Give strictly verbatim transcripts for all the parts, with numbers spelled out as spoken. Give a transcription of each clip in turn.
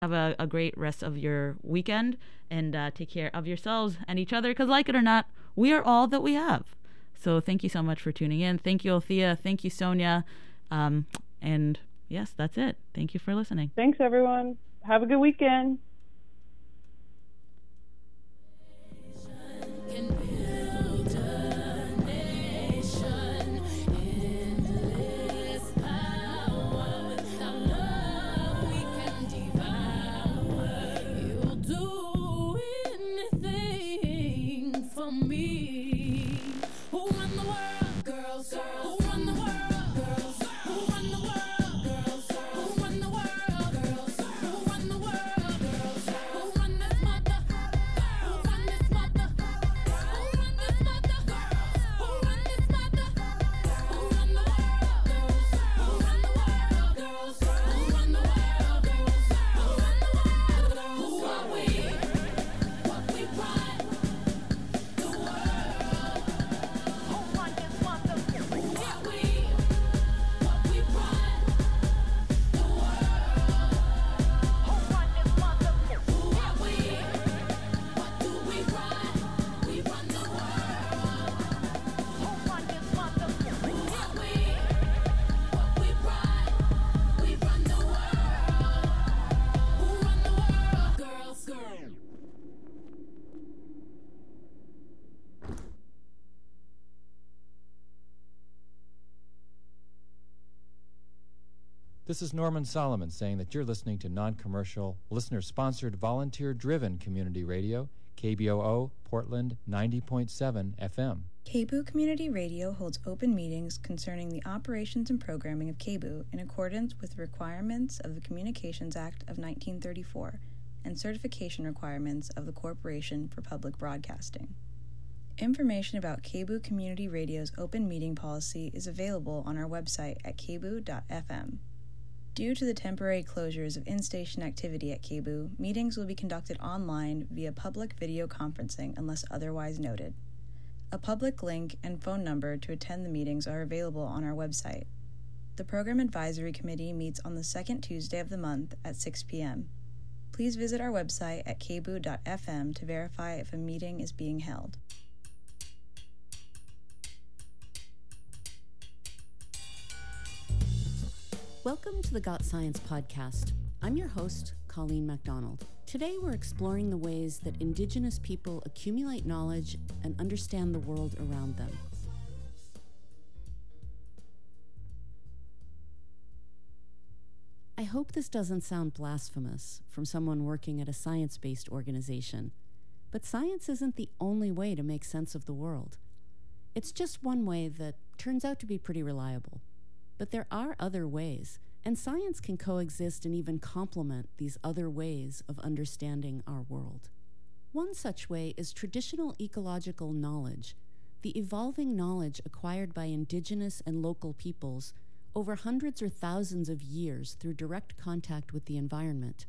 Have a, a great rest of your weekend, and uh, take care of yourselves and each other, because like it or not, we are all that we have. So thank you so much for tuning in. Thank you, Althea. Thank you, Sonia. Um, and yes, that's it. Thank you for listening. Thanks, everyone. Have a good weekend. This is Norman Solomon saying that you're listening to non-commercial, listener-sponsored, volunteer-driven community radio, K B O O, Portland ninety point seven F M. K B O O Community Radio holds open meetings concerning the operations and programming of K B O O in accordance with requirements of the Communications Act of nineteen thirty-four and certification requirements of the Corporation for Public Broadcasting. Information about K B O O Community Radio's open meeting policy is available on our website at k b o o dot f m. Due to the temporary closures of in-station activity at K B O O, meetings will be conducted online via public video conferencing unless otherwise noted. A public link and phone number to attend the meetings are available on our website. The Program Advisory Committee meets on the second Tuesday of the month at six p.m. Please visit our website at k b o o dot f m to verify if a meeting is being held. Welcome to the Got Science podcast. I'm your host, Colleen MacDonald. Today we're exploring the ways that Indigenous people accumulate knowledge and understand the world around them. I hope this doesn't sound blasphemous from someone working at a science-based organization, but science isn't the only way to make sense of the world. It's just one way that turns out to be pretty reliable. But there are other ways, and science can coexist and even complement these other ways of understanding our world. One such way is traditional ecological knowledge, the evolving knowledge acquired by Indigenous and local peoples over hundreds or thousands of years through direct contact with the environment.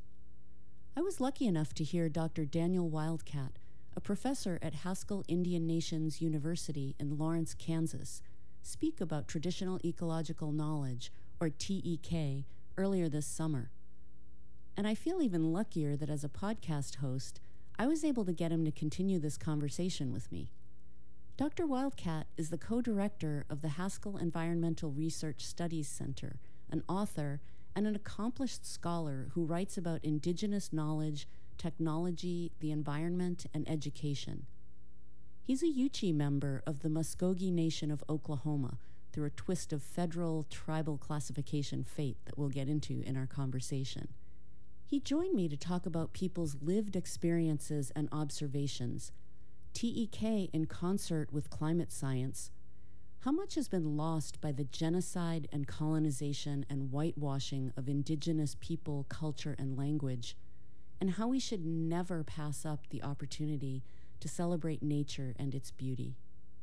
I was lucky enough to hear Doctor Daniel Wildcat, a professor at Haskell Indian Nations University in Lawrence, Kansas, speak about traditional ecological knowledge, or T E K, earlier this summer. And I feel even luckier that as a podcast host, I was able to get him to continue this conversation with me. Doctor Wildcat is the co-director of the Haskell Environmental Research Studies Center, an author and an accomplished scholar who writes about Indigenous knowledge, technology, the environment, and education. He's a Yuchi member of the Muskogee Nation of Oklahoma through a twist of federal tribal classification fate that we'll get into in our conversation. He joined me to talk about people's lived experiences and observations, T E K in concert with climate science, how much has been lost by the genocide and colonization and whitewashing of Indigenous people, culture, and language, and how we should never pass up the opportunity to celebrate nature and its beauty.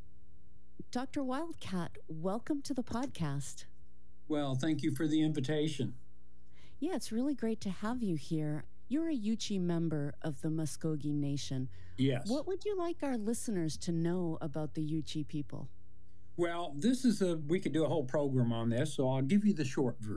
Doctor Wildcat, welcome to the podcast. Well, thank you for the invitation. Yeah, it's really great to have you here. You're a Yuchi member of the Muskogee Nation. Yes. What would you like our listeners to know about the Yuchi people? Well, this is a, we could do a whole program on this, so I'll give you the short version.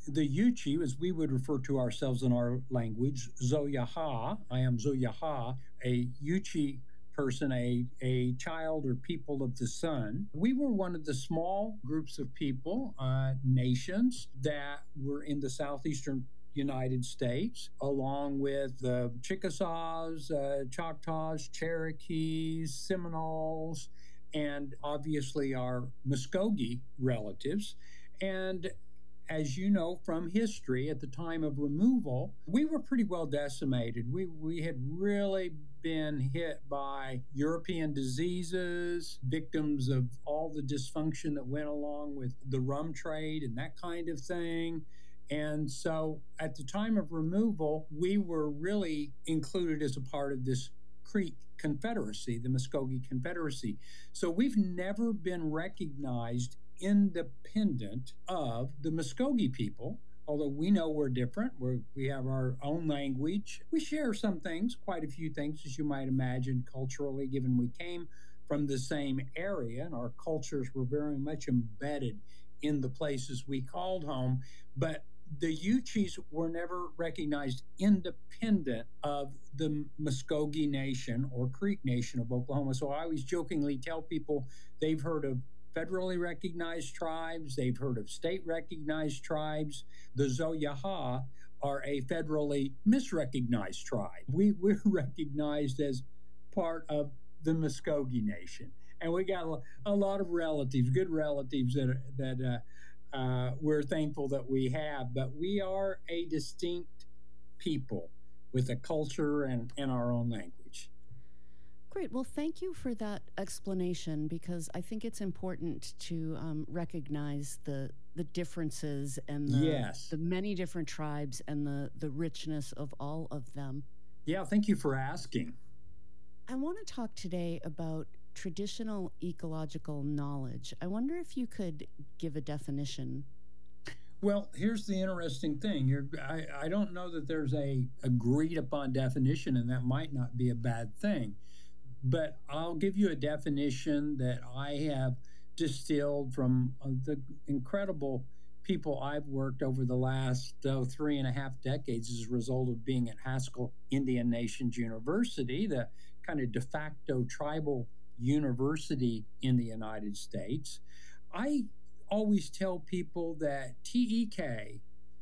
the Yuchi, as we would refer to ourselves in our language, Zoyaha, I am Zoyaha, a Yuchi person, a, a child or people of the sun. We were one of the small groups of people, uh, nations that were in the southeastern United States, along with the Chickasaws, uh, Choctaws, Cherokees, Seminoles, and obviously our Muskogee relatives. And as you know from history, at the time of removal, we were pretty well decimated. We, we had really been hit by European diseases, victims of all the dysfunction that went along with the rum trade and that kind of thing. And so at the time of removal, we were really included as a part of this Creek Confederacy, the Muskogee Confederacy. So we've never been recognized independent of the Muskogee people, although we know we're different. We're, we have our own language. We share some things, quite a few things, as you might imagine, culturally, given we came from the same area and our cultures were very much embedded in the places we called home. But the Yuchis were never recognized independent of the Muskogee Nation or Creek Nation of Oklahoma. So I always jokingly tell people they've heard of federally recognized tribes, they've heard of state recognized tribes. The Zoyaha are a federally misrecognized tribe. We, we're recognized as part of the Muskogee Nation. And we got a, a lot of relatives, good relatives that, that uh, Uh, we're thankful that we have, but we are a distinct people with a culture and, and our own language. Great. Well, thank you for that explanation, because I think it's important to um, recognize the the differences and the, yes. the many different tribes and the, the richness of all of them. Yeah, thank you for asking. I want to talk today about traditional ecological knowledge. I wonder if you could give a definition. Well, here's the interesting thing. You're, I, I don't know that there's a agreed upon definition, and that might not be a bad thing. But I'll give you a definition that I have distilled from uh, the incredible people I've worked over the last uh, three and a half decades as a result of being at Haskell Indian Nations University, the kind of de facto tribal university in the United States. I always tell people that T E K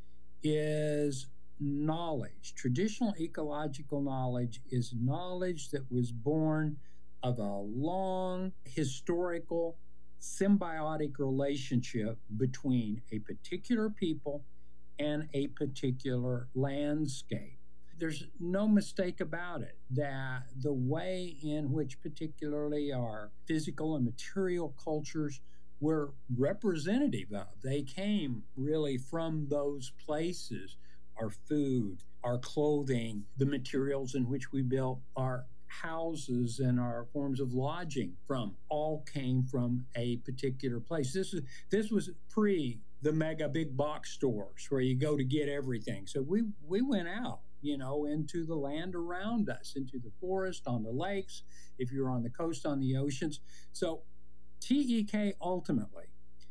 is knowledge. Traditional ecological knowledge is knowledge that was born of a long historical symbiotic relationship between a particular people and a particular landscape. There's no mistake about it that the way in which particularly our physical and material cultures were representative of, they came really from those places. Our food, our clothing, the materials in which we built our houses and our forms of lodging from all came from a particular place. This is this was pre the mega big box stores where you go to get everything. So we we went out, you know, into the land around us, into the forest, on the lakes, if you're on the coast, on the oceans. So T E K ultimately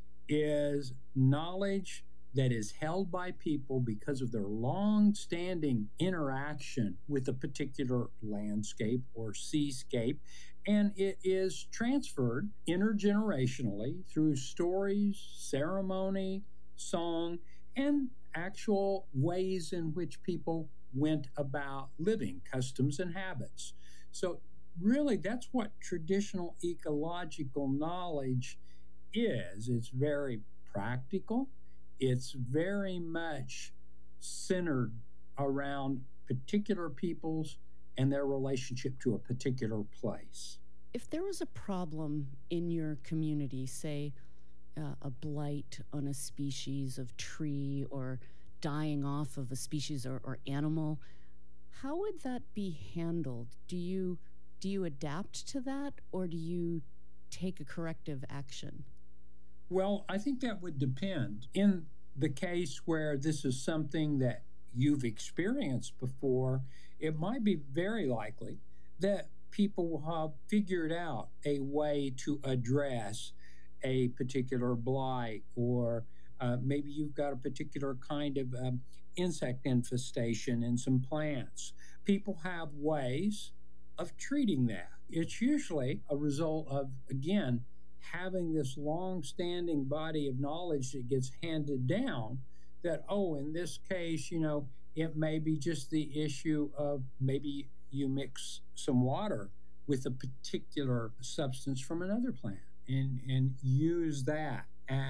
is knowledge that is held by people because of their long-standing interaction with a particular landscape or seascape, and it is transferred intergenerationally through stories, ceremony, song, and actual ways in which people went about living, customs and habits. So really, that's what traditional ecological knowledge is. It's very practical. It's very much centered around particular peoples and their relationship to a particular place. If there was a problem in your community, say uh, a blight on a species of tree or dying off of a species or, or animal, how would that be handled? Do you do you adapt to that, or do you take a corrective action? Well, I think that would depend. In the case where this is something that you've experienced before, it might be very likely that people have figured out a way to address a particular blight or Uh, maybe you've got a particular kind of um, insect infestation in some plants. People have ways of treating that. It's usually a result of, again, having this long-standing body of knowledge that gets handed down that, oh, in this case, you know, it may be just the issue of maybe you mix some water with a particular substance from another plant and, and use that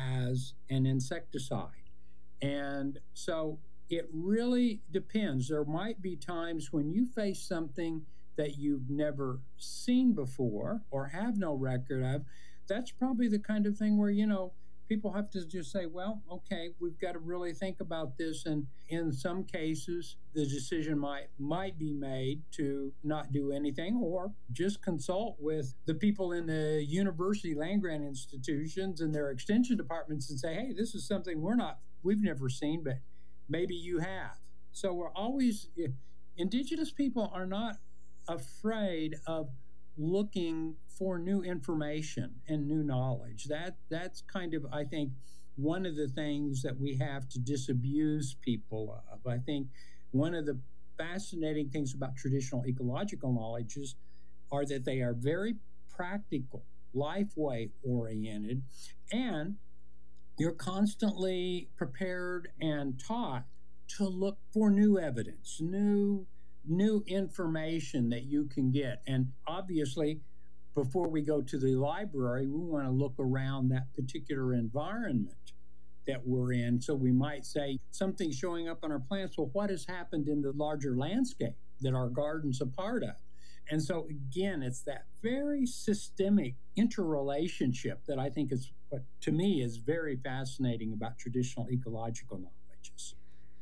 as an insecticide. And so it really depends. There might be times when you face something that you've never seen before or have no record of. That's probably the kind of thing where, you know, people have to just say, well, okay, we've got to really think about this. And in some cases, the decision might might be made to not do anything or just consult with the people in the university land grant institutions and their extension departments and say, hey, this is something we're not, we've never seen, but maybe you have. So we're always, Indigenous people are not afraid of looking for new information and new knowledge. That that's kind of, I think, one of the things that we have to disabuse people of. I think one of the fascinating things about traditional ecological knowledges are that they are very practical, life-way oriented, and you're constantly prepared and taught to look for new evidence, new new information that you can get. And obviously, before we go to the library, we want to look around that particular environment that we're in. So we might say something showing up on our plants. Well, what has happened in the larger landscape that our garden's a part of? And so again, it's that very systemic interrelationship that I think is what to me is very fascinating about traditional ecological knowledges.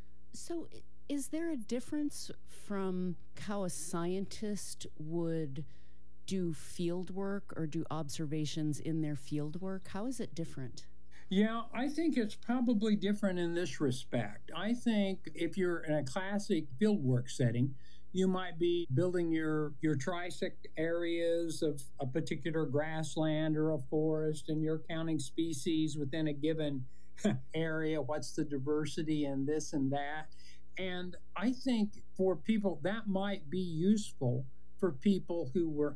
So is there a difference from how a scientist would do field work or do observations in their field work? How is it different? Yeah, I think it's probably different in this respect. I think if you're in a classic fieldwork setting, you might be building your, your trisect areas of a particular grassland or a forest, and you're counting species within a given area. What's the diversity in this and that? And I think for people, that might be useful for people who were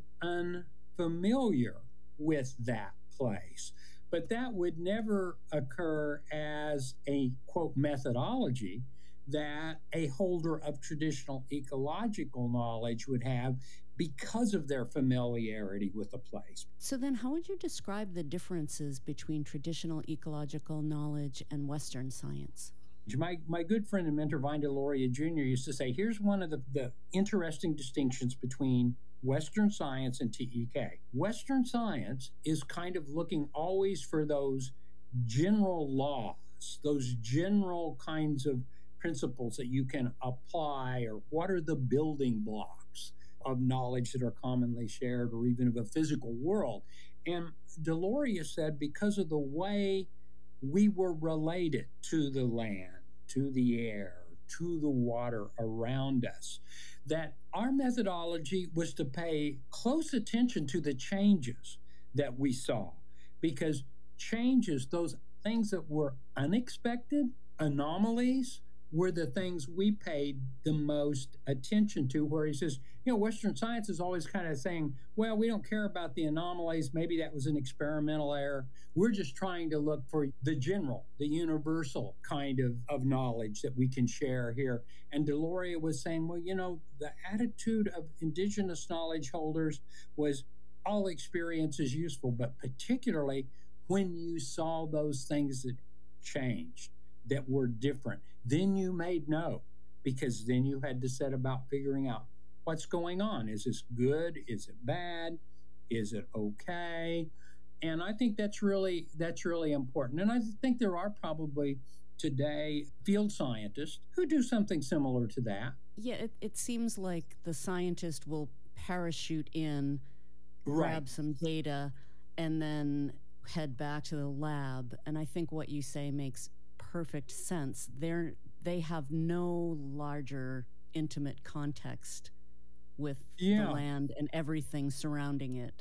unfamiliar with that place. But that would never occur as a, quote, methodology that a holder of traditional ecological knowledge would have because of their familiarity with a place. So then how would you describe the differences between traditional ecological knowledge and Western science? My, my good friend and mentor, Vine Deloria Junior used to say, here's one of the, the interesting distinctions between Western science and T E K. Western science is kind of looking always for those general laws, those general kinds of principles that you can apply, or what are the building blocks of knowledge that are commonly shared, or even of a physical world. And Deloria said, because of the way we were related to the land, to the air, to the water around us, that our methodology was to pay close attention to the changes that we saw, because changes, those things that were unexpected, anomalies, were the things we paid the most attention to, where he says, you know, Western science is always kind of saying, well, we don't care about the anomalies. Maybe that was an experimental error. We're just trying to look for the general, the universal kind of, of knowledge that we can share here. And Deloria was saying, well, you know, the attitude of indigenous knowledge holders was all experience is useful, but particularly when you saw those things that changed, that were different, then you made know, because then you had to set about figuring out what's going on. Is this good? Is it bad? Is it okay? And I think that's really that's really important. And I think there are probably today field scientists who do something similar to that. Yeah, it, it seems like the scientist will parachute in, Right. grab some data, and then head back to the lab. And I think what you say makes perfect sense. They're they have no larger intimate context with Yeah. the land and everything surrounding it.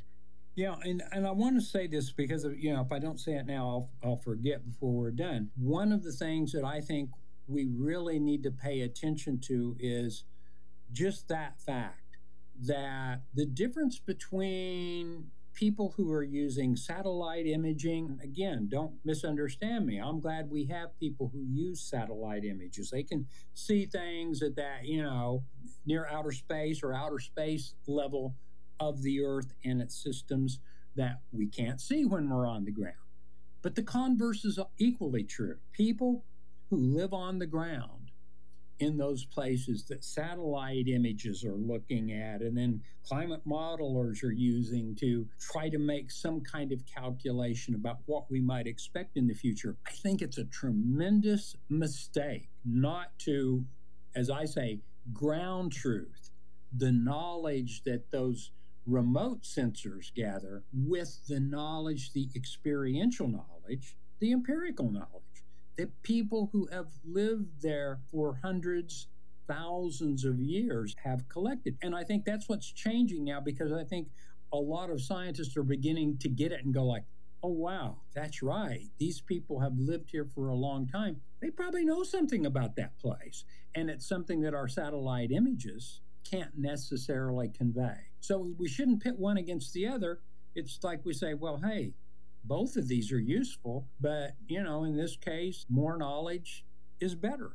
Yeah, and, and I want to say this because, of, you know, if I don't say it now, I'll, I'll forget before we're done. One of the things that I think we really need to pay attention to is just that fact that the difference between people who are using satellite imaging, again, don't misunderstand me. I'm glad we have people who use satellite images. They can see things at that, you know, near outer space or outer space level of the Earth and its systems that we can't see when we're on the ground. But the converse is equally true. People who live on the ground in those places that satellite images are looking at and then climate modelers are using to try to make some kind of calculation about what we might expect in the future, I think it's a tremendous mistake not to, as I say, ground truth, the knowledge that those remote sensors gather with the knowledge, the experiential knowledge, the empirical knowledge, that people who have lived there for hundreds, thousands of years have collected. And I think that's what's changing now, because I think a lot of scientists are beginning to get it and go like, oh, wow, that's right. These people have lived here for a long time. They probably know something about that place. And it's something that our satellite images can't necessarily convey. So we shouldn't pit one against the other. It's like we say, well, hey, both of these are useful, but, you know, in this case, more knowledge is better.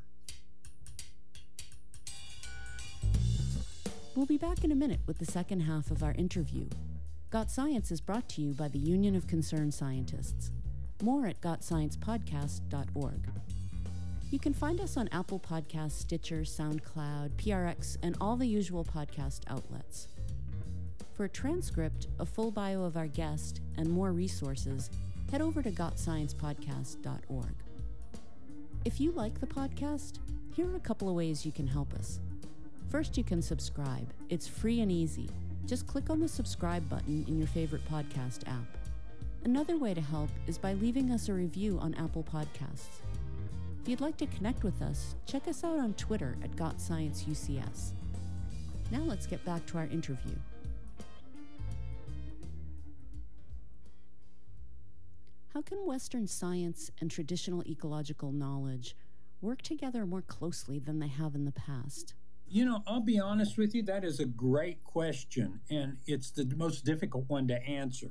We'll be back in a minute with the second half of our interview. Got Science is brought to you by the Union of Concerned Scientists. More at got science podcast dot org. You can find us on Apple Podcasts, Stitcher, SoundCloud, P R X, and all the usual podcast outlets. For a transcript, a full bio of our guest, and more resources, head over to got science podcast dot org. If you like the podcast, here are a couple of ways you can help us. First, you can subscribe. It's free and easy. Just click on the subscribe button in your favorite podcast app. Another way to help is by leaving us a review on Apple Podcasts. If you'd like to connect with us, check us out on Twitter at got science U C S. Now let's get back to our interview. How can Western science and traditional ecological knowledge work together more closely than they have in the past? You know, I'll be honest with you, that is a great question, and it's the most difficult one to answer.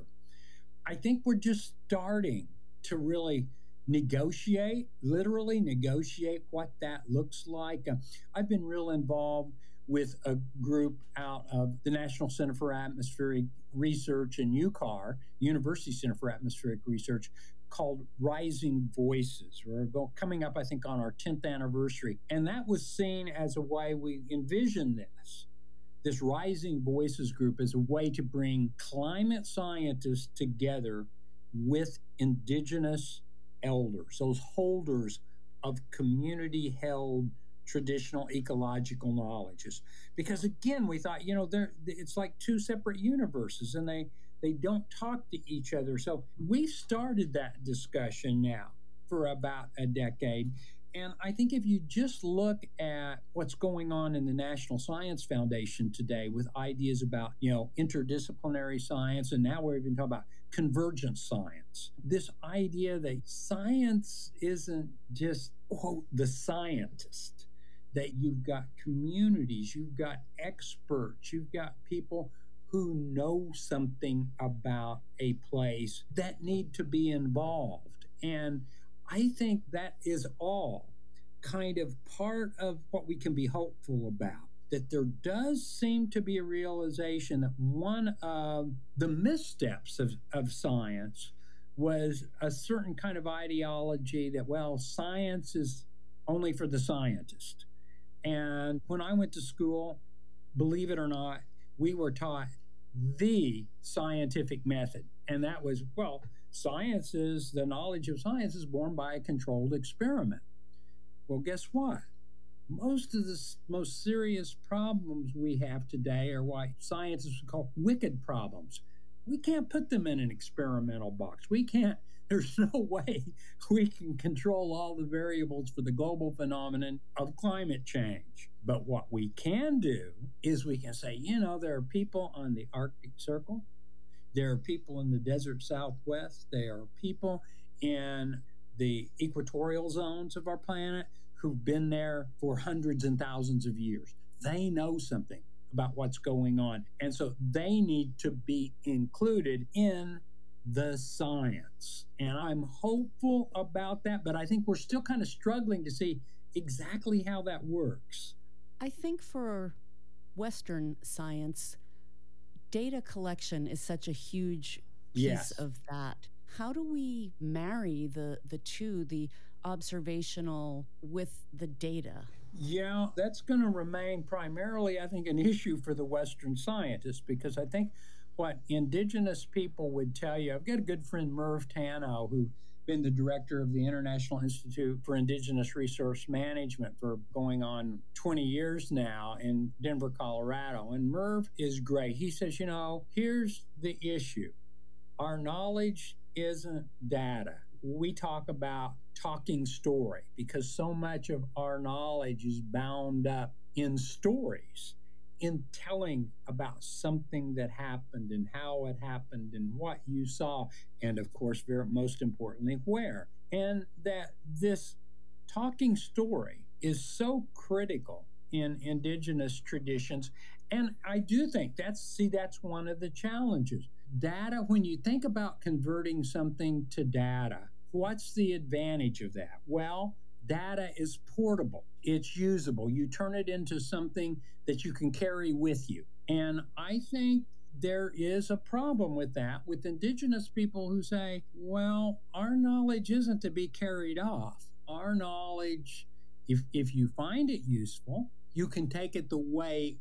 I think we're just starting to really negotiate, literally negotiate what that looks like. Uh, I've been real involved with a group out of the National Center for Atmospheric Research in U C A R, University Center for Atmospheric Research, called Rising Voices. We're go, coming up, I think, on our tenth anniversary. And that was seen as a way we envisioned this, this Rising Voices group as a way to bring climate scientists together with indigenous elders, those holders of community-held traditional ecological knowledges. Because again, we thought, you know, they're, it's like two separate universes, and they, they don't talk to each other. So we started that discussion now for about a decade. And I think if you just look at what's going on in the National Science Foundation today with ideas about, you know, interdisciplinary science, and now we're even talking about convergent science, this idea that science isn't just, quote, the scientist, that you've got communities, you've got experts, you've got people who know something about a place that need to be involved. And I think that is all kind of part of what we can be hopeful about, that there does seem to be a realization that one of the missteps of, of science was a certain kind of ideology that, well, science is only for the scientist. And when I went to school, believe it or not, we were taught the scientific method. And that was, well, science is, the knowledge of science is born by a controlled experiment. Well, guess what? Most of the most serious problems we have today are what scientists call wicked problems. We can't put them in an experimental box. We can't, there's no way we can control all the variables for the global phenomenon of climate change. But what we can do is we can say, you know, there are people on the Arctic Circle. There are people in the desert Southwest. There are people in the equatorial zones of our planet who've been there for hundreds and thousands of years. They know something about what's going on. And so they need to be included in the science. And I'm hopeful about that, but I think we're still kind of struggling to see exactly how that works. I think for Western science, data collection is such a huge piece Yes. of that. How do we marry the, the two, the observational with the data? Yeah, that's going to remain primarily, I think, an issue for the Western scientists, because I think what indigenous people would tell you, I've got a good friend, Merv Tano, who's been the director of the International Institute for Indigenous Resource Management for going on twenty years now in Denver, Colorado. And Merv is great. He says, you know, here's the issue. Our knowledge isn't data. We talk about talking story because so much of our knowledge is bound up in stories, in telling about something that happened and how it happened and what you saw, and of course, very, most importantly, where. And that this talking story is so critical in indigenous traditions. And I do think that's, see, that's one of the challenges. Data, when you think about converting something to data, what's the advantage of that? Well, data is portable. It's usable. You turn it into something that you can carry with you. And I think there is a problem with that, with indigenous people who say, well, our knowledge isn't to be carried off. Our knowledge, if, if you find it useful, you can take it the way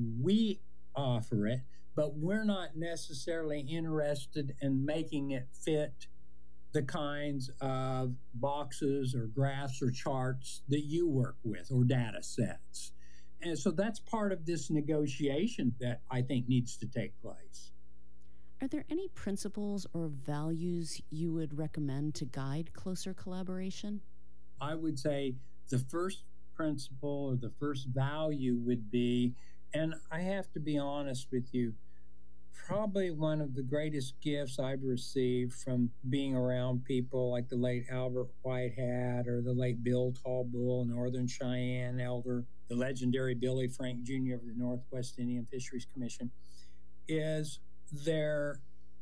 we offer it, but we're not necessarily interested in making it fit the kinds of boxes or graphs or charts that you work with or data sets. And so that's part of this negotiation that I think needs to take place. Are there any principles or values you would recommend to guide closer collaboration? I would say the first principle or the first value would be, and I have to be honest with you, probably one of the greatest gifts I've received from being around people like the late Albert Whitehat or the late Bill Tallbull, Northern Cheyenne elder, the legendary Billy Frank Junior of the Northwest Indian Fisheries Commission, is their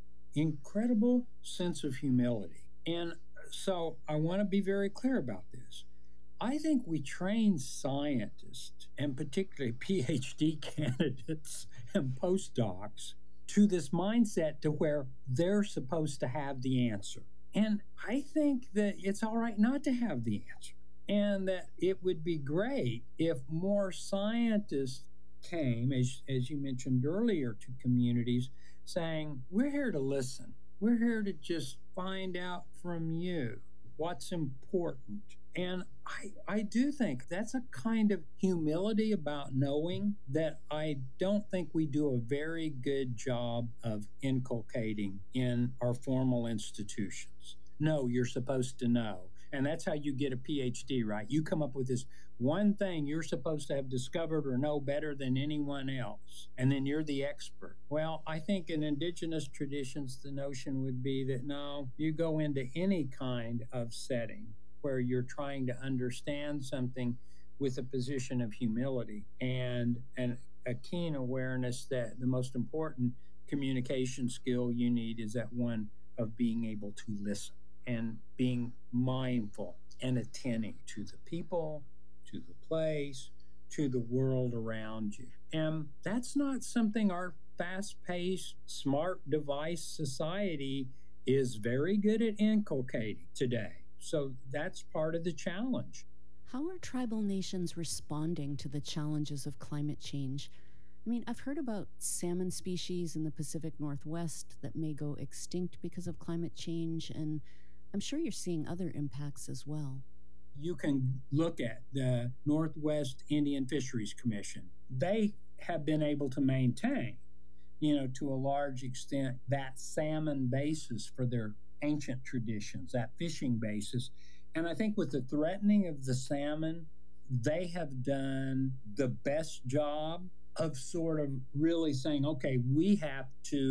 incredible sense of humility. And so I want to be very clear about this. I think we train scientists, and particularly PhD candidates and postdocs, to this mindset to where they're supposed to have the answer. And I think that it's all right not to have the answer, and that it would be great if more scientists came, as, as you mentioned earlier, to communities saying, we're here to listen. We're here to just find out from you what's important. And I, I do think that's a kind of humility about knowing that I don't think we do a very good job of inculcating in our formal institutions. No, you're supposed to know. And that's how you get a PhD, right? You come up with this one thing you're supposed to have discovered or know better than anyone else, and then you're the expert. Well, I think in indigenous traditions, the notion would be that no, you go into any kind of setting where you're trying to understand something with a position of humility and, and a keen awareness that the most important communication skill you need is that one of being able to listen and being mindful and attentive to the people, to the place, to the world around you. And that's not something our fast-paced, smart device society is very good at inculcating today. So that's part of the challenge. How are tribal nations responding to the challenges of climate change? I mean, I've heard about salmon species in the Pacific Northwest that may go extinct because of climate change, and I'm sure you're seeing other impacts as well. You can look at the Northwest Indian Fisheries Commission. They have been able to maintain, you know, to a large extent, that salmon basis for their ancient traditions, that fishing basis. And I think with the threatening of the salmon, they have done the best job of sort of really saying, okay, we have to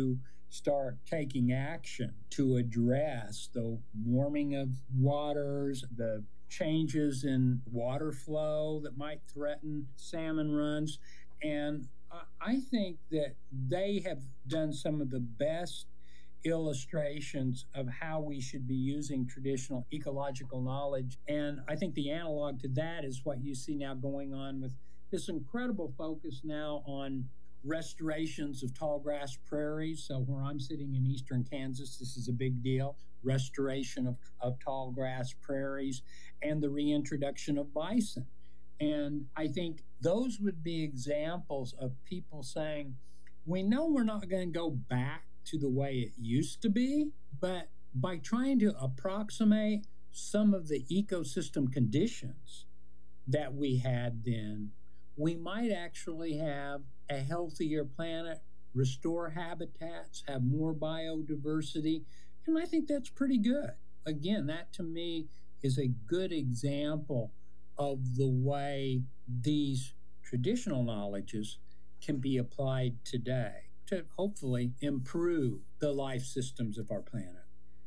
start taking action to address the warming of waters, the changes in water flow that might threaten salmon runs. And I think that they have done some of the best illustrations of how we should be using traditional ecological knowledge. And I think the analog to that is what you see now going on with this incredible focus now on restorations of tall grass prairies. So where I'm sitting in eastern Kansas, this is a big deal. Restoration of, of tall grass prairies and the reintroduction of bison. And I think those would be examples of people saying, we know we're not going to go back to the way it used to be, but by trying to approximate some of the ecosystem conditions that we had then, we might actually have a healthier planet, restore habitats, have more biodiversity. And I think that's pretty good. Again, that to me is a good example of the way these traditional knowledges can be applied today to hopefully improve the life systems of our planet.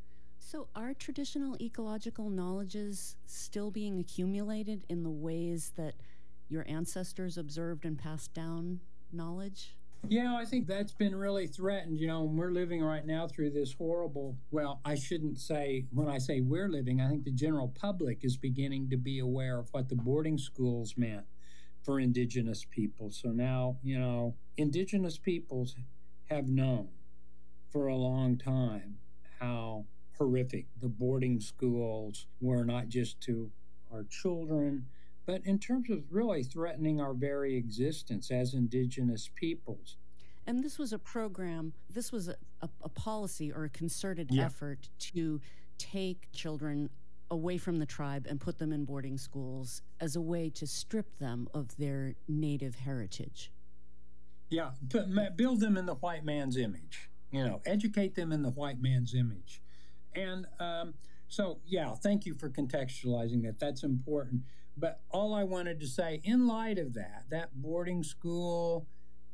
So are traditional ecological knowledges still being accumulated in the ways that your ancestors observed and passed down knowledge? Yeah, I think that's been really threatened. You know, we're living right now through this horrible, well, I shouldn't say, when I say we're living, I think the general public is beginning to be aware of what the boarding schools meant for indigenous people. So now, you know, indigenous peoples have known for a long time how horrific the boarding schools were, not just to our children, but in terms of really threatening our very existence as indigenous peoples. And this was a program, this was a, a, a policy or a concerted Yeah. effort to take children away from the tribe and put them in boarding schools as a way to strip them of their native heritage. Yeah, but ma- build them in the white man's image, you know, educate them in the white man's image. And um, so, yeah, thank you for contextualizing that. That's important. But all I wanted to say, in light of that, that boarding school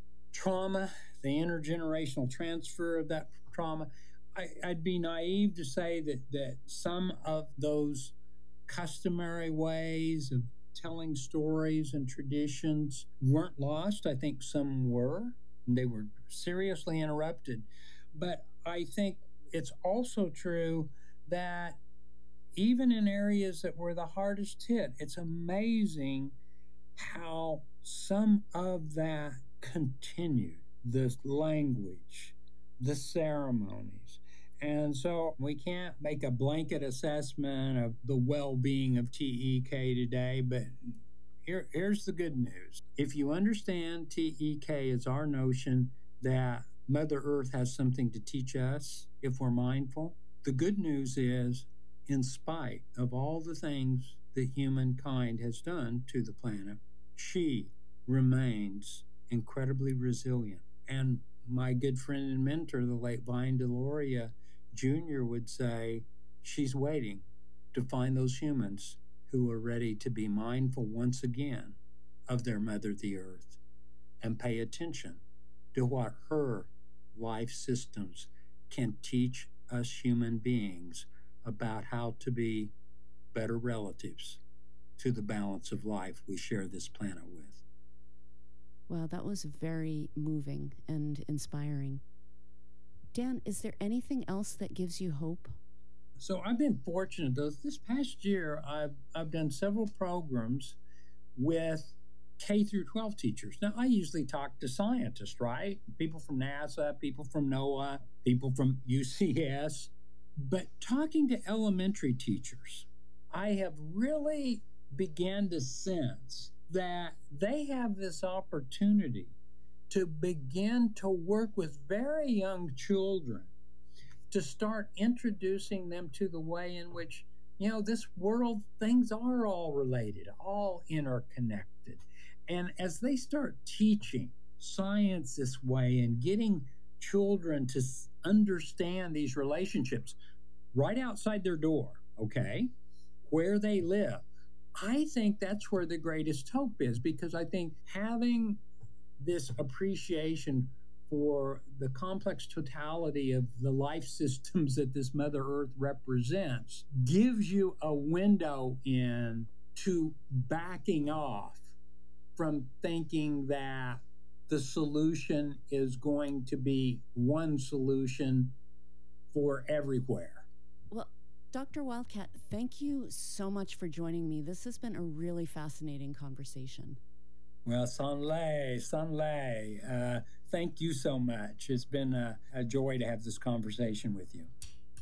trauma, the intergenerational transfer of that trauma, I, I'd be naive to say that, that some of those customary ways of telling stories and traditions weren't lost. I think some were. They were seriously interrupted. But I think it's also true that even in areas that were the hardest hit, it's amazing how some of that continued. The language, the ceremonies. And so we can't make a blanket assessment of the well-being of T E K today, but here, here's the good news. If you understand T E K as our notion that Mother Earth has something to teach us if we're mindful, the good news is, in spite of all the things that humankind has done to the planet, she remains incredibly resilient. And my good friend and mentor, the late Vine Deloria Junior would say, she's waiting to find those humans who are ready to be mindful once again of their mother, the earth, and pay attention to what her life systems can teach us human beings about how to be better relatives to the balance of life we share this planet with. Wow, that was very moving and inspiring. Dan, is there anything else that gives you hope? So I've been fortunate, though. This past year, I've, I've done several programs with K through twelve teachers. Now, I usually talk to scientists, right? People from NASA, people from NOAA, people from U C S. But talking to elementary teachers, I have really began to sense that they have this opportunity to begin to work with very young children to start introducing them to the way in which, you know, this world, things are all related, all interconnected. And as they start teaching science this way and getting children to understand these relationships right outside their door, okay, where they live, I think that's where the greatest hope is, because I think having this appreciation for the complex totality of the life systems that this Mother Earth represents gives you a window in to backing off from thinking that the solution is going to be one solution for everywhere. Well, Doctor Wildcat, thank you so much for joining me. This has been a really fascinating conversation. Well, Sanlai, Sanlai, uh, thank you so much. It's been a, a joy to have this conversation with you.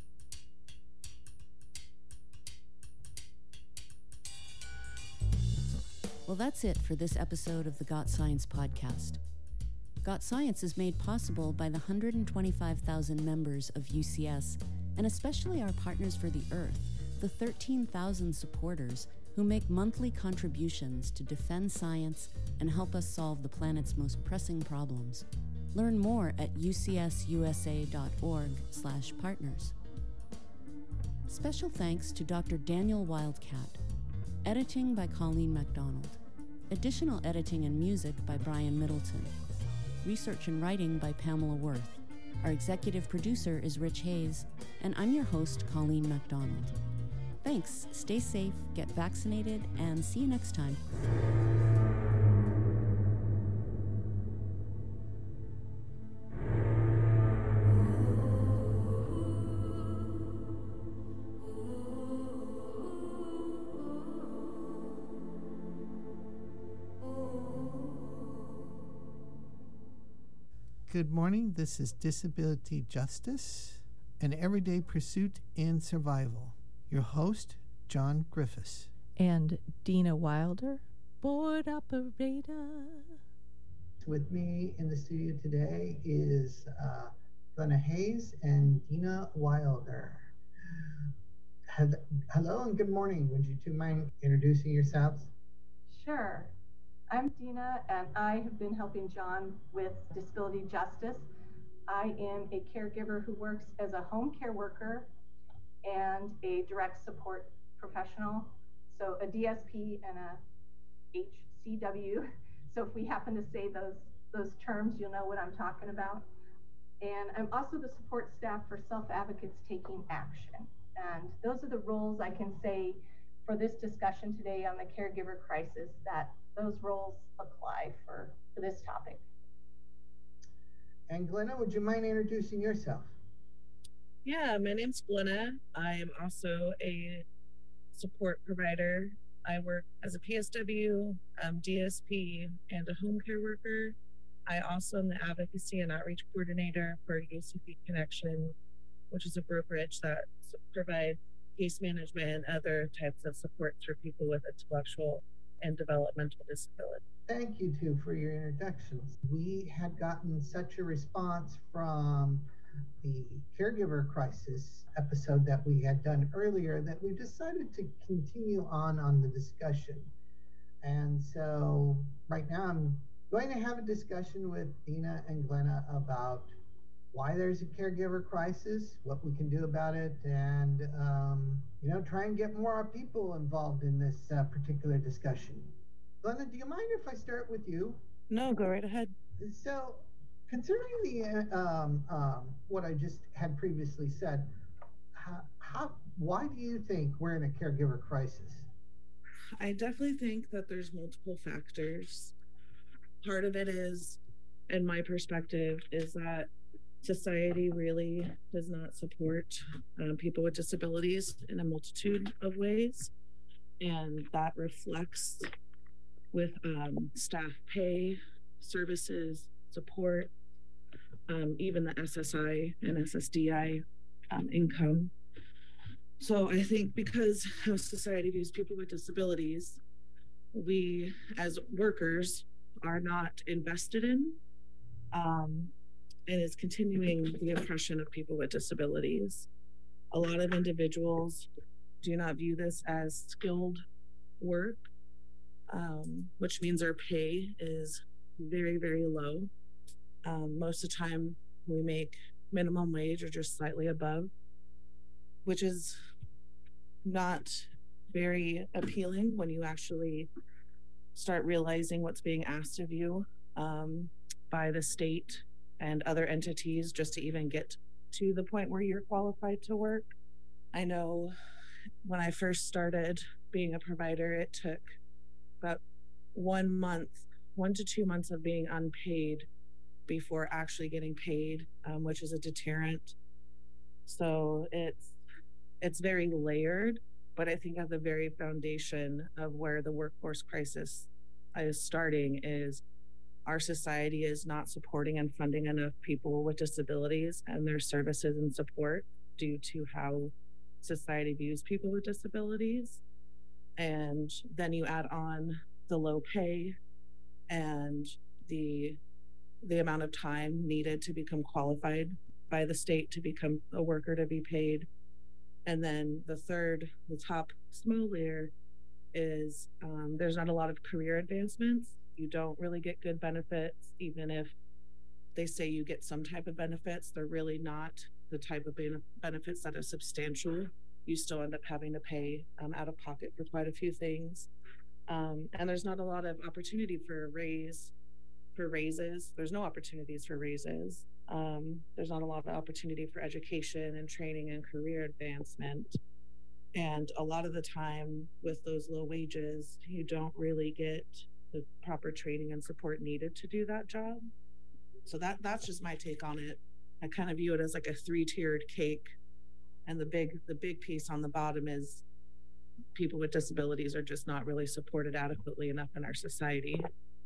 Well, that's it for this episode of the Got Science podcast. Got Science is made possible by the one hundred twenty-five thousand members of U C S, and especially our Partners for the Earth, the thirteen thousand supporters who make monthly contributions to defend science and help us solve the planet's most pressing problems. Learn more at ucsusa.org slash partners. Special thanks to Doctor Daniel Wildcat. Editing by Colleen MacDonald. Additional editing and music by Brian Middleton. Research and writing by Pamela Worth. Our executive producer is Rich Hayes, and I'm your host, Colleen MacDonald. Thanks, stay safe, get vaccinated, and see you next time. Good morning. This is Disability Justice, an everyday pursuit in survival. Your host, John Griffiths. And Dina Wilder, board operator. With me in the studio today is uh, Glenna Hayes and Dina Wilder. Hello and good morning. Would you two mind introducing yourselves? Sure. I'm Dina, and I have been helping John with disability justice. I am a caregiver who works as a home care worker and a direct support professional, so a D S P and a H C W. So if we happen to say those, those terms, you'll know what I'm talking about. And I'm also the support staff for Self Advocates Taking Action. And those are the roles I can say for this discussion today on the caregiver crisis, that those roles apply for, for this topic. And Glenna, would you mind introducing yourself? Yeah, my name's Glenna. I am also a support provider. I work as a P S W, um, D S P, and a home care worker. I also am the advocacy and outreach coordinator for U C P Connection, which is a brokerage that provides case management and other types of supports for people with intellectual and developmental disability. Thank you two for your introductions. We had gotten such a response from the caregiver crisis episode that we had done earlier that we decided to continue on on the discussion. And so right now I'm going to have a discussion with Dina and Glenna about why there's a caregiver crisis, what we can do about it, and um, you know, try and get more people involved in this uh, particular discussion. Glenna, do you mind if I start with you? No, go right ahead. So, considering the uh, um, um, what I just had previously said, how, how, why do you think we're in a caregiver crisis? I definitely think that there's multiple factors. Part of it is, in my perspective, is that society really does not support um, people with disabilities in a multitude of ways. And that reflects with um, staff pay, services, support, um, even the S S I and S S D I um, income. So I think because how society views people with disabilities, we as workers are not invested in um, and is continuing the oppression of people with disabilities. A lot of individuals do not view this as skilled work, um, which means our pay is very, very low. Um, most of the time we make minimum wage or just slightly above, which is not very appealing when you actually start realizing what's being asked of you um, by the state and other entities just to even get to the point where you're qualified to work. I know when I first started being a provider, it took about one month, one to two months of being unpaid before actually getting paid, um, which is a deterrent. So it's it's very layered, but I think at the very foundation of where the workforce crisis is starting is our society is not supporting and funding enough people with disabilities and their services and support due to how society views people with disabilities. And then you add on the low pay and the the amount of time needed to become qualified by the state to become a worker to be paid. And then the third, the top small layer is um, there's not a lot of career advancements. You don't really get good benefits, even if they say you get some type of benefits. They're really not the type of benefits that are substantial. You still end up having to pay um, out of pocket for quite a few things. Um, and there's not a lot of opportunity for a raise, for raises. There's no opportunities for raises. Um, there's not a lot of opportunity for education and training and career advancement. And a lot of the time with those low wages, you don't really get the proper training and support needed to do that job. So that that's just my take on it. I kind of view it as like a three-tiered cake. And the big the big piece on the bottom is people with disabilities are just not really supported adequately enough in our society.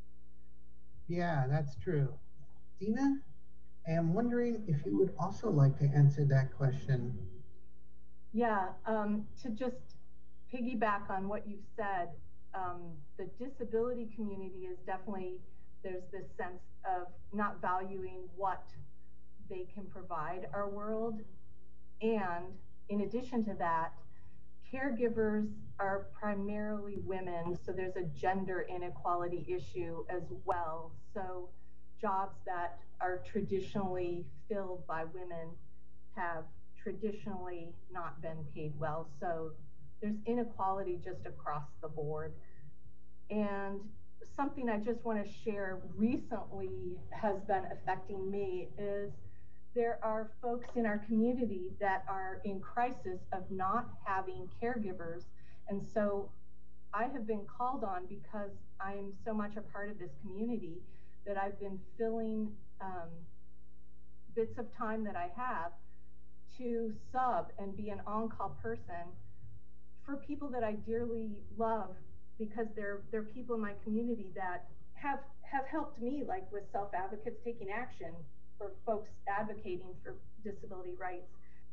Yeah, that's true. Dina, I am wondering if you would also like to answer that question. Yeah, um, to just piggyback on what you've said, um, the disability community is definitely, there's this sense of not valuing what they can provide our world. And in addition to that, caregivers are primarily women, so there's a gender inequality issue as well. So jobs that are traditionally filled by women have traditionally not been paid well. So there's inequality just across the board. And something I just want to share recently has been affecting me is there are folks in our community that are in crisis of not having caregivers. And so I have been called on, because I am so much a part of this community, that I've been filling um, bits of time that I have to sub and be an on-call person for people that I dearly love, because they're, they're people in my community that have, have helped me, like with Self Advocates Taking Action, for folks advocating for disability rights.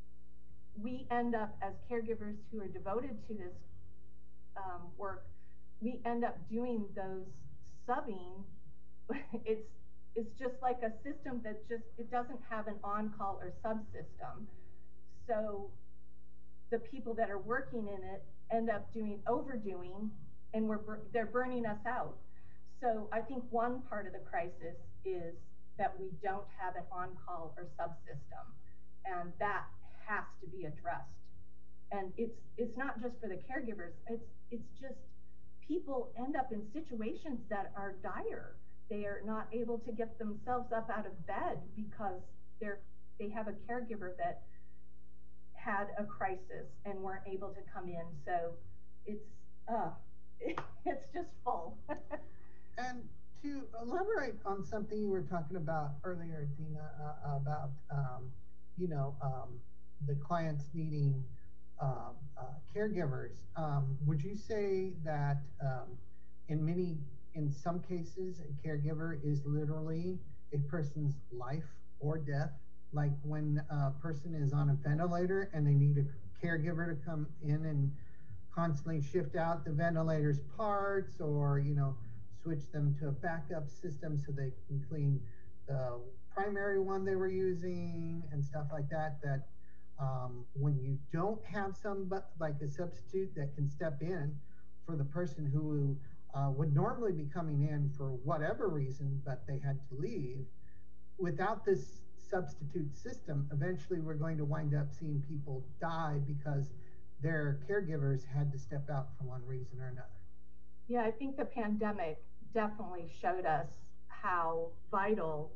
We end up, as caregivers who are devoted to this um, work, we end up doing those subbing. It's it's just like a system that just, it doesn't have an on-call or subsystem. So the people that are working in it end up doing overdoing, and we're they're burning us out. So I think one part of the crisis is that we don't have an on-call or subsystem, and that has to be addressed. And it's it's not just for the caregivers. It's it's just people end up in situations that are dire. They are not able to get themselves up out of bed because they're they have a caregiver that had a crisis and weren't able to come in. So it's uh, it's just full. And to elaborate on something you were talking about earlier, Dina, uh, about um, you know um, the clients needing um, uh, caregivers, um, would you say that um, in many, in some cases, a caregiver is literally a person's life or death? Like when a person is on a ventilator and they need a caregiver to come in and constantly shift out the ventilator's parts, or you know switch them to a backup system so they can clean the primary one they were using and stuff like that, that um, when you don't have some but like a substitute that can step in for the person who uh, would normally be coming in for whatever reason, but they had to leave, without this substitute system, eventually we're going to wind up seeing people die because their caregivers had to step out for one reason or another. Yeah, I think the pandemic definitely showed us how vital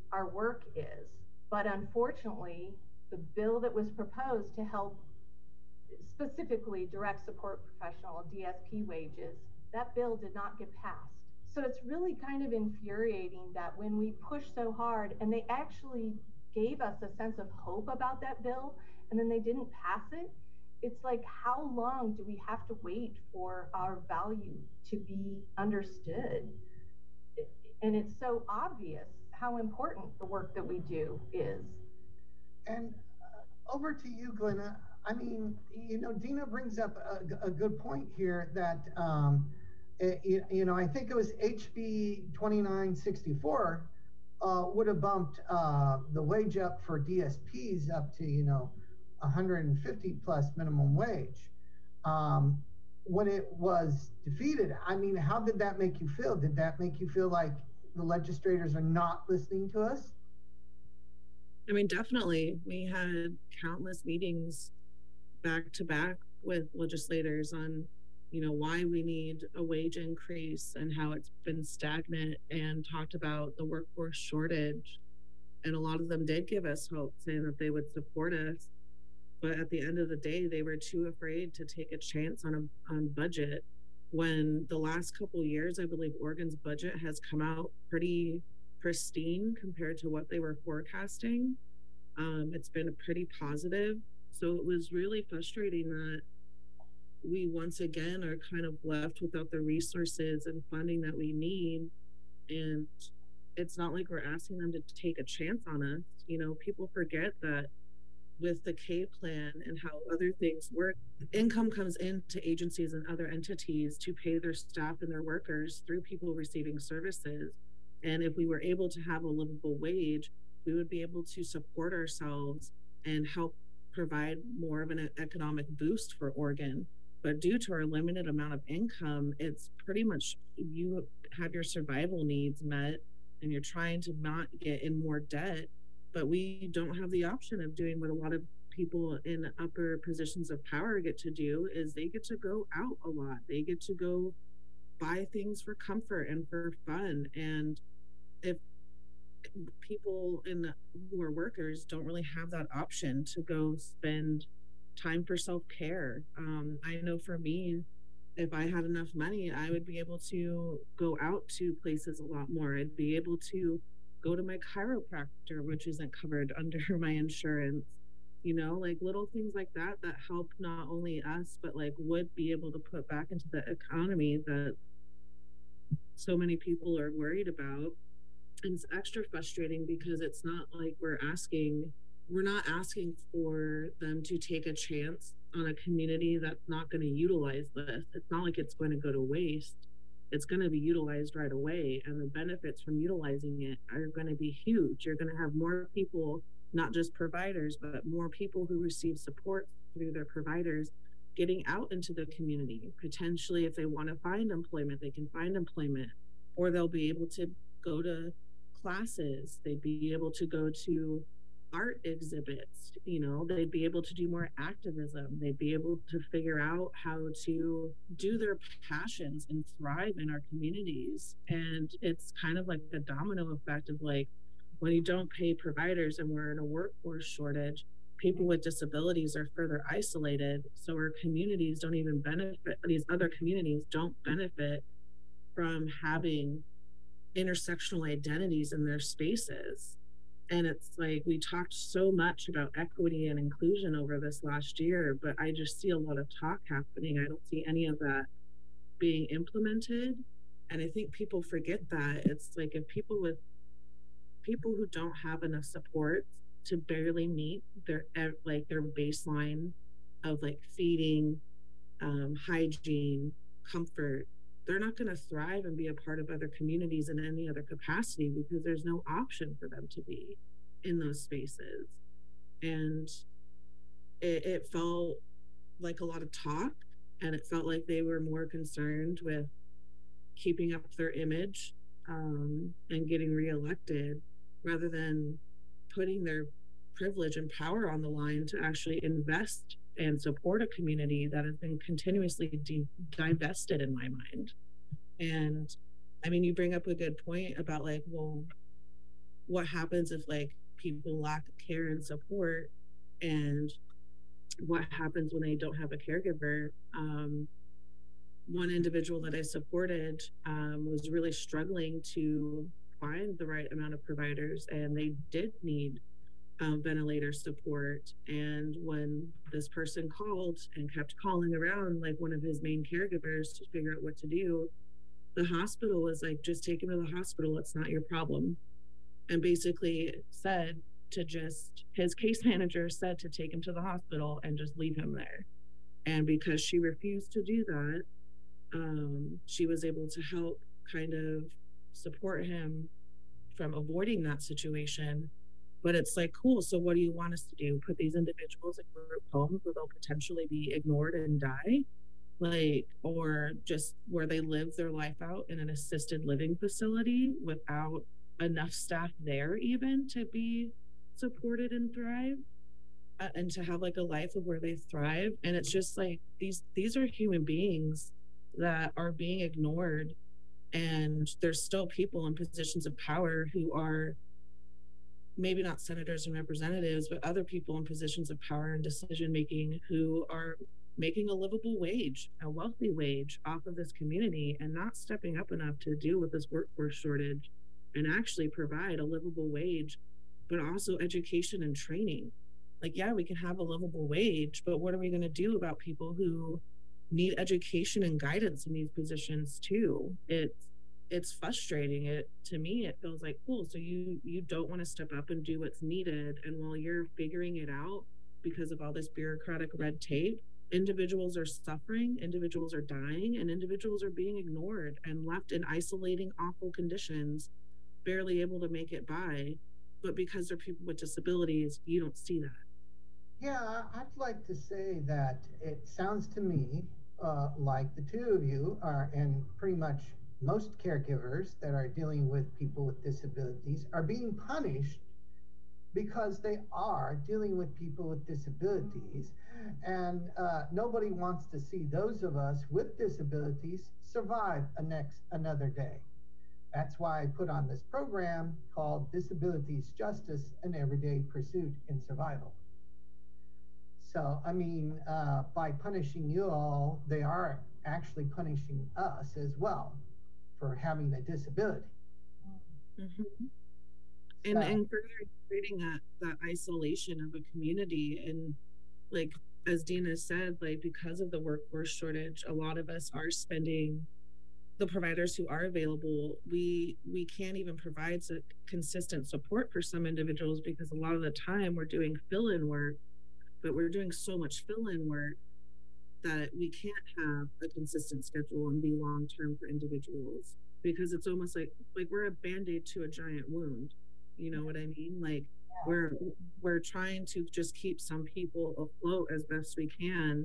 our work is. But unfortunately, the bill that was proposed to help specifically direct support professional D S P wages, that bill did not get passed. So it's really kind of infuriating that when we push so hard, and they actually gave us a sense of hope about that bill, and then they didn't pass it, it's like, how long do we have to wait for our value to be understood? And it's so obvious how important the work that we do is. And uh, over to you, Glenna. I mean, you know, Dina brings up a, a good point here that, um, it, you know, I think it was H B twenty-nine sixty-four uh, would have bumped uh, the wage up for D S Ps up to, you know, one hundred fifty plus minimum wage. Um, when it was defeated, I mean, how did that make you feel? Did that make you feel like the legislators are not listening to us? I mean, definitely. We had countless meetings back to back with legislators on, you know, why we need a wage increase and how it's been stagnant, and talked about the workforce shortage. And a lot of them did give us hope, saying that they would support us. But at the end of the day, they were too afraid to take a chance on a on budget. When the last couple of years, I believe Oregon's budget has come out pretty pristine compared to what they were forecasting. Um, it's been pretty positive. So it was really frustrating that we once again are kind of left without the resources and funding that we need. And it's not like we're asking them to take a chance on us. You know, people forget that with the K plan and how other things work, income comes into agencies and other entities to pay their staff and their workers through people receiving services. And if we were able to have a livable wage, we would be able to support ourselves and help provide more of an economic boost for Oregon. But due to our limited amount of income, it's pretty much you have your survival needs met and you're trying to not get in more debt. But we don't have the option of doing what a lot of people in upper positions of power get to do, is they get to go out a lot. They get to go buy things for comfort and for fun. And if people in the, who are workers don't really have that option to go spend time for self-care. Um, I know for me, if I had enough money, I would be able to go out to places a lot more. I'd be able to go to my chiropractor, which isn't covered under my insurance, you know, like little things like that, that help not only us, but like would be able to put back into the economy that so many people are worried about. And it's extra frustrating because it's not like we're asking, we're not asking for them to take a chance on a community that's not going to utilize this. It's not like it's going to go to waste. It's going to be utilized right away. And the benefits from utilizing it are going to be huge. You're going to have more people, not just providers, but more people who receive support through their providers getting out into the community. Potentially, if they want to find employment, they can find employment, or they'll be able to go to classes. They'd be able to go to art exhibits, you know, they'd be able to do more activism. They'd be able to figure out how to do their passions and thrive in our communities. And it's kind of like the domino effect of like, when you don't pay providers and we're in a workforce shortage, people with disabilities are further isolated. So our communities don't even benefit, these other communities don't benefit from having intersectional identities in their spaces. And it's like, we talked so much about equity and inclusion over this last year, but I just see a lot of talk happening. I don't see any of that being implemented. And I think people forget that. It's like, if people with people who don't have enough support to barely meet their like their baseline of like feeding, um, hygiene, comfort, they're not going to thrive and be a part of other communities in any other capacity because there's no option for them to be in those spaces. And it, it felt like a lot of talk, and it felt like they were more concerned with keeping up their image um, and getting reelected rather than putting their privilege and power on the line to actually invest and support a community that has been continuously de- divested in my mind. And I mean, you bring up a good point about like, well, what happens if like people lack care and support, and what happens when they don't have a caregiver. Um, one individual that I supported um, was really struggling to find the right amount of providers, and they did need um, ventilator support. And when this person called and kept calling around, like one of his main caregivers, to figure out what to do, the hospital was like, just take him to the hospital. It's not your problem. And basically said to just, his case manager said to take him to the hospital and just leave him there. And because she refused to do that, um, she was able to help kind of support him from avoiding that situation. But it's like, cool, so what do you want us to do? Put these individuals in group homes where they'll potentially be ignored and die? Like, or just where they live their life out in an assisted living facility without enough staff there even to be supported and thrive, uh, and to have like a life of where they thrive. And it's just like, these these are human beings that are being ignored, and there's still people in positions of power who are maybe not senators and representatives, but other people in positions of power and decision making who are making a livable wage, a wealthy wage off of this community, and not stepping up enough to deal with this workforce shortage and actually provide a livable wage, but also education and training. Like, yeah, we can have a livable wage, but what are we going to do about people who need education and guidance in these positions too? It's it's frustrating. It to me, it feels like, cool, so you you don't want to step up and do what's needed, and while you're figuring it out because of all this bureaucratic red tape, individuals are suffering, individuals are dying, and individuals are being ignored and left in isolating, awful conditions, barely able to make it by. But because they're people with disabilities, you don't see that. Yeah, I'd like to say that it sounds to me uh, like the two of you are, and pretty much most caregivers that are dealing with people with disabilities are being punished because they are dealing with people with disabilities. And uh, nobody wants to see those of us with disabilities survive a next another day. That's why I put on this program called Disabilities Justice, an Everyday Pursuit in Survival. So, I mean, uh, by punishing you all, they are actually punishing us as well for having a disability. Mm-hmm. And, so, and further creating that, that isolation of a community. And like, as Dina said, like, because of the workforce shortage, a lot of us are spending, the providers who are available, we we can't even provide so consistent support for some individuals, because a lot of the time we're doing fill-in work, but we're doing so much fill-in work that we can't have a consistent schedule and be long-term for individuals, because it's almost like like we're a band-aid to a giant wound. You know what I mean? Like, yeah. we're we're trying to just keep some people afloat as best we can,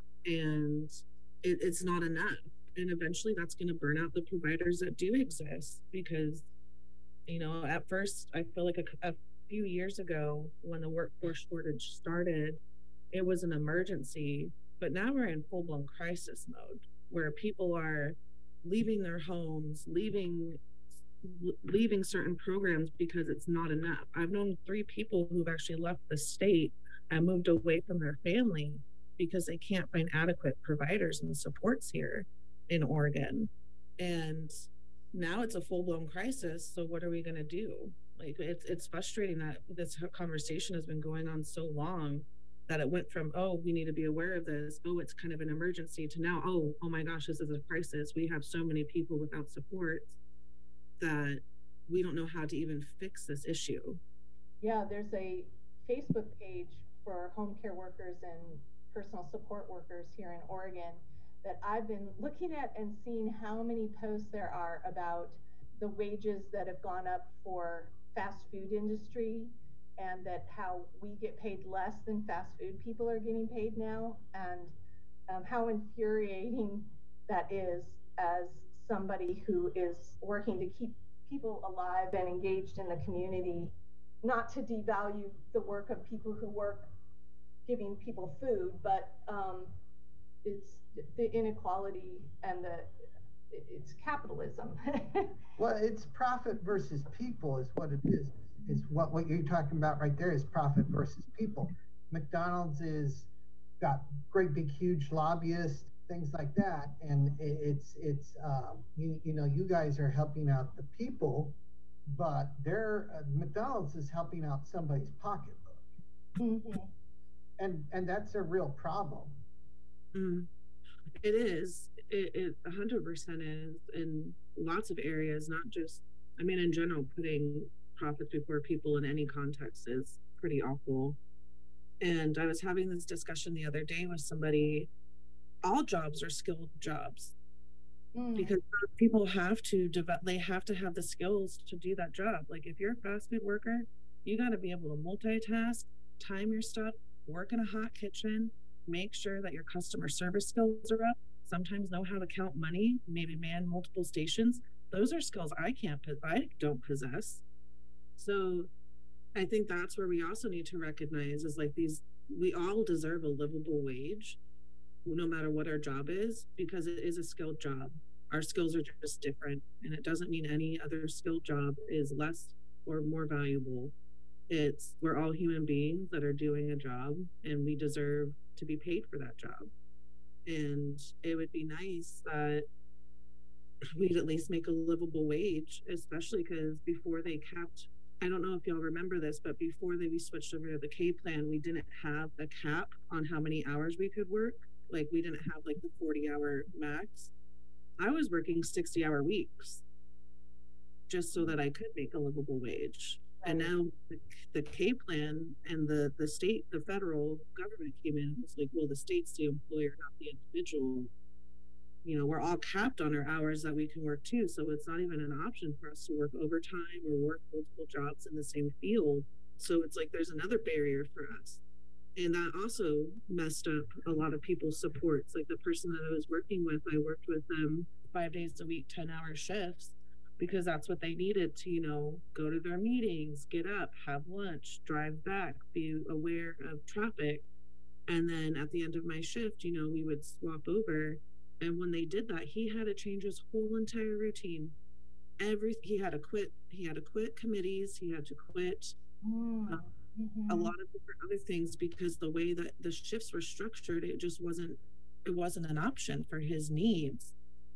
and it, it's not enough. And eventually that's going to burn out the providers that do exist, because, you know, at first, I feel like a, a few years ago when the workforce shortage started, it was an emergency, but now we're in full-blown crisis mode, where people are leaving their homes, leaving leaving certain programs because it's not enough. I've known three people who've actually left the state and moved away from their family because they can't find adequate providers and supports here in Oregon. And now it's a full-blown crisis. So what are we going to do? Like, it's it's frustrating that this conversation has been going on so long that it went from, oh, we need to be aware of this, oh, it's kind of an emergency, to now, oh, oh my gosh, this is a crisis. We have so many people without support that we don't know how to even fix this issue. Yeah, there's a Facebook page for home care workers and personal support workers here in Oregon that I've been looking at and seeing how many posts there are about the wages that have gone up for fast food industry, and that how we get paid less than fast food people are getting paid now, and um, how infuriating that is as somebody who is working to keep people alive and engaged in the community. Not to devalue the work of people who work giving people food, but um, it's the inequality and the it's capitalism. Well, it's profit versus people is what it is. is what, what you're talking about right there is profit versus people. McDonald's is got great big huge lobbyists, things like that, and it, it's it's um, you, you know, you guys are helping out the people, but they're uh, McDonald's is helping out somebody's pocketbook. Mm-hmm. and and that's a real problem. Mm. It is. It, it one hundred percent is in lots of areas, not just, I mean, in general, putting profits before people in any context is pretty awful. And I was having this discussion the other day with somebody. All jobs are skilled jobs mm. because people have to develop, they have to have the skills to do that job. Like if you're a fast food worker, you got to be able to multitask, time your stuff, work in a hot kitchen, make sure that your customer service skills are up, sometimes know how to count money, maybe man multiple stations. Those are skills I can't, I don't possess. So I think that's where we also need to recognize is like these, we all deserve a livable wage, no matter what our job is, because it is a skilled job. Our skills are just different, and it doesn't mean any other skilled job is less or more valuable. It's, we're all human beings that are doing a job, and we deserve to be paid for that job. And it would be nice that we'd at least make a livable wage, especially because before they capped, I don't know if y'all remember this, but before they we switched over to the K plan, we didn't have a cap on how many hours we could work. Like we didn't have like the forty hour max. I was working sixty hour weeks just so that I could make a livable wage. Right. And now the, the K plan and the, the state, the federal government came in and was like, well, the state's the employer, not the individual. You know, we're all capped on our hours that we can work too. So it's not even an option for us to work overtime or work multiple jobs in the same field. So it's like there's another barrier for us. And that also messed up a lot of people's supports. Like the person that I was working with, I worked with them five days a week, ten hour shifts, because that's what they needed to, you know, go to their meetings, get up, have lunch, drive back, be aware of traffic. And then at the end of my shift, you know, we would swap over. And when they did that, he had to change his whole entire routine. Every he had to quit. He had to quit committees. He had to quit mm. uh, mm-hmm. a lot of different other things because the way that the shifts were structured, it just wasn't. It wasn't an option for his needs.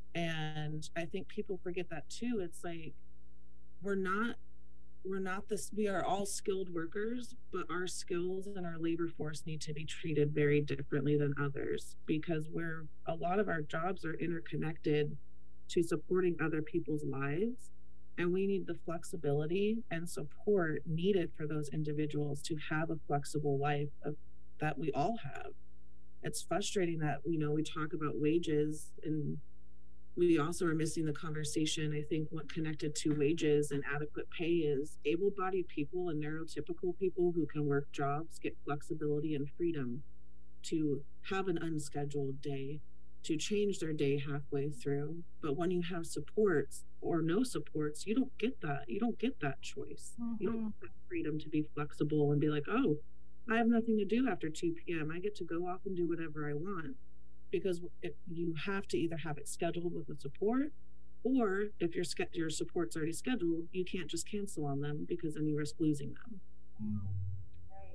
And I think people forget that too. It's like we're not. We're not this. We are all skilled workers, but our skills and our labor force need to be treated very differently than others because we're a lot of our jobs are interconnected to supporting other people's lives, and we need the flexibility and support needed for those individuals to have a flexible life of, that we all have. It's frustrating that you know we talk about wages and. We also are missing the conversation. I think what connected to wages and adequate pay is able-bodied people and neurotypical people who can work jobs get flexibility and freedom to have an unscheduled day, to change their day halfway through. But when you have supports or no supports, you don't get that. You don't get that choice. Mm-hmm. You don't get that freedom to be flexible and be like, oh, I have nothing to do after two p.m. I get to go off and do whatever I want. Because if you have to either have it scheduled with a support, or if your your support's already scheduled, you can't just cancel on them because then you risk losing them. Mm, right.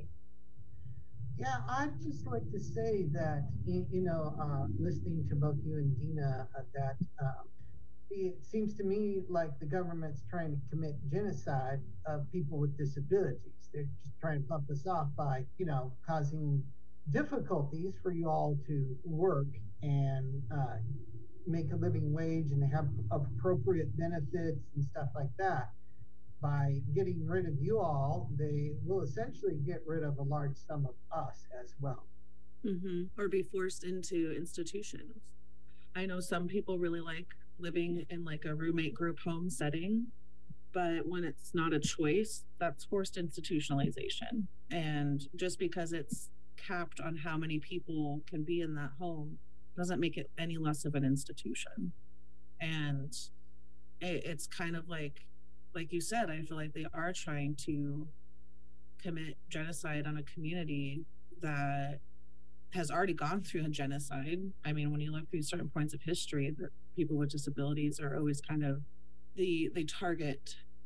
Yeah, I'd just like to say that you, you know, uh, listening to both you and Dina, uh, that um, it seems to me like the government's trying to commit genocide of people with disabilities. They're just trying to bump us off by, you know, causing difficulties for you all to work and uh, make a living wage and have appropriate benefits and stuff like that. By getting rid of you all, they will essentially get rid of a large sum of us as well. Mm-hmm. Or be forced into institutions. I know some people really like living in like a roommate group home setting, but when it's not a choice, that's forced institutionalization. And just because it's capped on how many people can be in that home doesn't make it any less of an institution. And it, it's kind of like like you said, I feel like they are trying to commit genocide on a community that has already gone through a genocide. I mean, when you look through certain points of history, that people with disabilities are always kind of the they target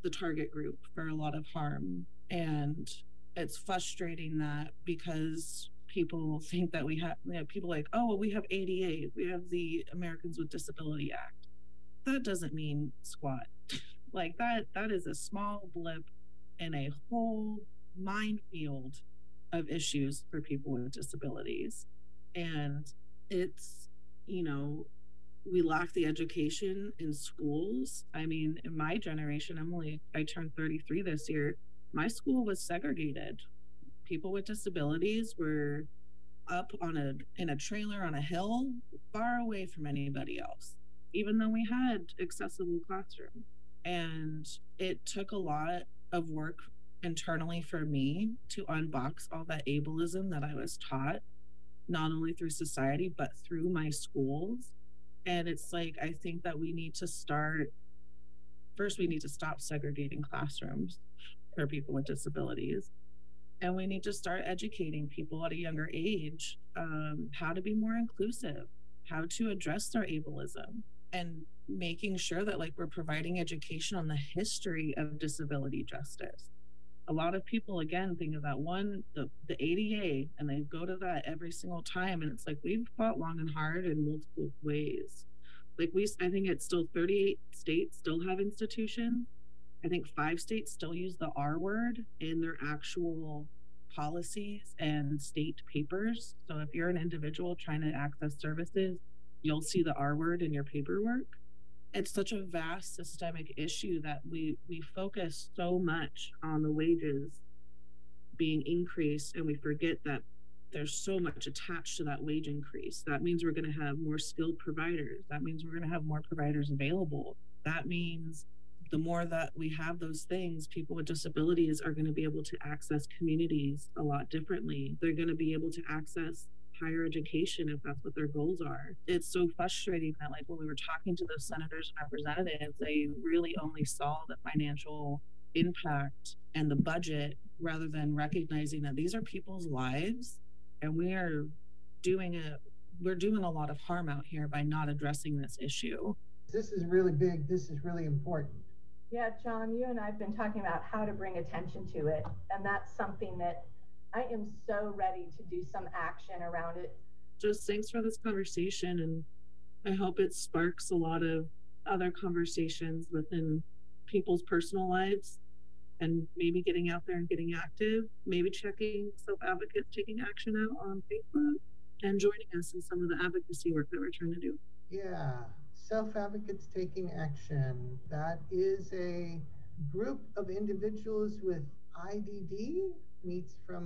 the target group for a lot of harm. And it's frustrating that because people think that we have, you know, people like, oh, well, we have A D A, we have the Americans with Disability Act. That doesn't mean squat. Like that, that is a small blip in a whole minefield of issues for people with disabilities. And it's, you know, we lack the education in schools. I mean, in my generation, I'm only, I turned thirty-three this year. My school was segregated. People with disabilities were up on a, in a trailer on a hill, far away from anybody else, even though we had accessible classrooms. And it took a lot of work internally for me to unbox all that ableism that I was taught, not only through society, but through my schools. And it's like, I think that we need to start, first, we need to stop segregating classrooms for people with disabilities. And we need to start educating people at a younger age um, how to be more inclusive, how to address their ableism, and making sure that like we're providing education on the history of disability justice. A lot of people, again, think of that one, the, the A D A, and they go to that every single time. And it's like, we've fought long and hard in multiple ways. Like we, I think it's still thirty-eight states still have institutions. I think five states still use the R word in their actual policies and state papers. So if you're an individual trying to access services, you'll see the R word in your paperwork. It's such a vast systemic issue that we we focus so much on the wages being increased, and we forget that there's so much attached to that wage increase. That means we're going to have more skilled providers. That means we're going to have more providers available. That means the more that we have those things, people with disabilities are going to be able to access communities a lot differently. They're going to be able to access higher education if that's what their goals are. It's so frustrating that like when we were talking to those senators and representatives, they really only saw the financial impact and the budget rather than recognizing that these are people's lives, and we are doing a we're doing a lot of harm out here by not addressing this issue. This is really big. This is really important. Yeah, John, you and I have been talking about how to bring attention to it, and that's something that I am so ready to do some action around it. Just thanks for this conversation, and I hope it sparks a lot of other conversations within people's personal lives, and maybe getting out there and getting active, maybe checking self-advocates taking action out on Facebook, and joining us in some of the advocacy work that we're trying to do. Yeah, self-advocates taking action. That is a group of individuals with I D D. Meets from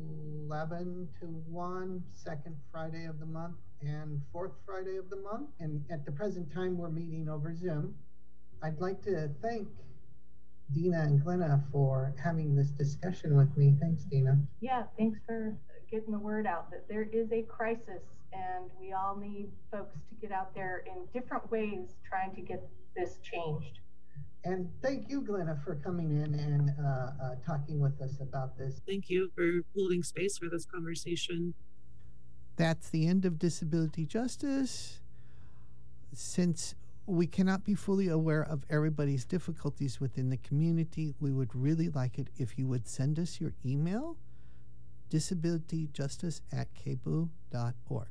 eleven to one, second Friday of the month and fourth Friday of the month. And at the present time, we're meeting over Zoom. I'd like to thank Dina and Glenna for having this discussion with me. Thanks, Dina. Yeah, thanks for getting the word out that there is a crisis, and we all need folks to get out there in different ways trying to get this changed. And thank you, Glenna, for coming in and uh, uh, talking with us about this. Thank you for holding space for this conversation. That's the end of Disability Justice. Since we cannot be fully aware of everybody's difficulties within the community, we would really like it if you would send us your email, disabilityjustice at k b u dot org.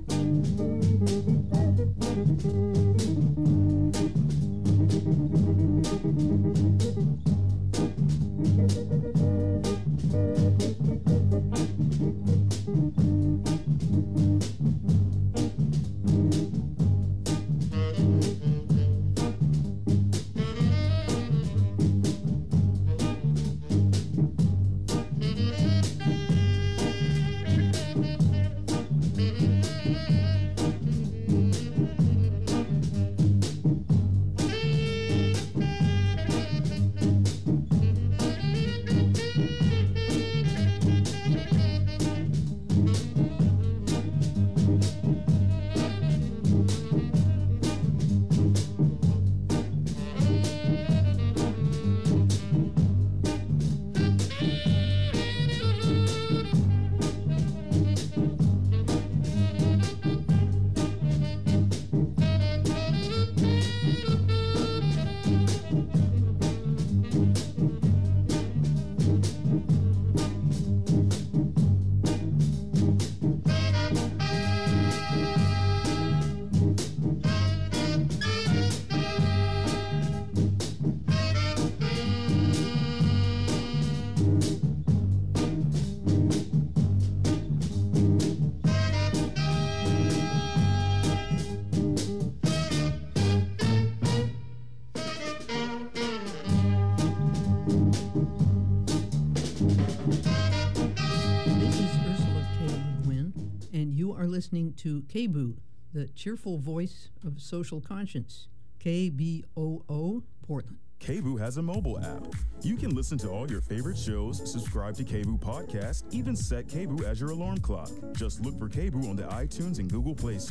Listening to K B O O, the cheerful voice of social conscience. K B O O, Portland. K B O O has a mobile app. You can listen to all your favorite shows, subscribe to K B O O Podcast, even set K B O O as your alarm clock. Just look for K B O O on the iTunes and Google Play Store.